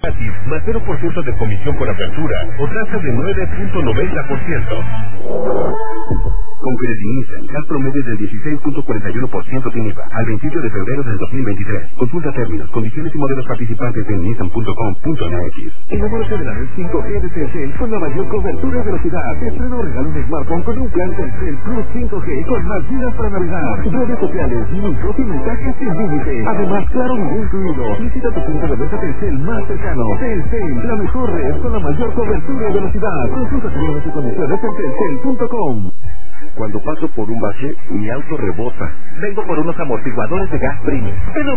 gratis, más 0% de comisión por apertura o tasa de 9.90%. Con Credinisa, gas promedio del 16.41% sin IVA al 28 de febrero del 2023. Consulta términos, condiciones y modelos participantes en nissan.com.mx. Enamórate de la red 5G de Telcel con la mayor cobertura y velocidad. Estreno o regalo un smartphone con un plan Telcel Plus 5G con más gigas para navegar, redes sociales, micros y mensajes sin límite. Además, claro, video incluido. Visita tu punto de venta Telcel más cercano. Telcel, la mejor red con la mayor cobertura y velocidad. Consulta términos y condiciones en telcel.com. Cuando paso por un bache, mi auto rebota. Vengo por unos amortiguadores de gas premium.